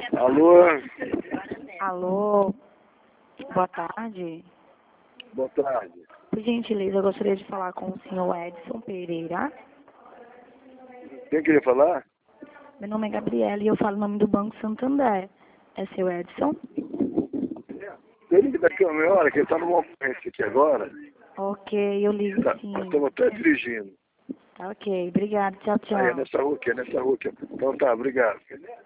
Alô? Alô, boa tarde. Boa tarde. Por gentileza, eu gostaria de falar com o senhor Edson Pereira. Quem queria falar? Meu nome é Gabriela e eu falo em nome do Banco Santander. É seu Edson? Ele liga daqui a meia hora, que ele está numa ocorrência aqui agora. Ok, eu ligo Nós sim. estamos até dirigindo. Tá ok, obrigado, tchau, Aí é tchau. nessa rua aqui, Então tá, obrigado.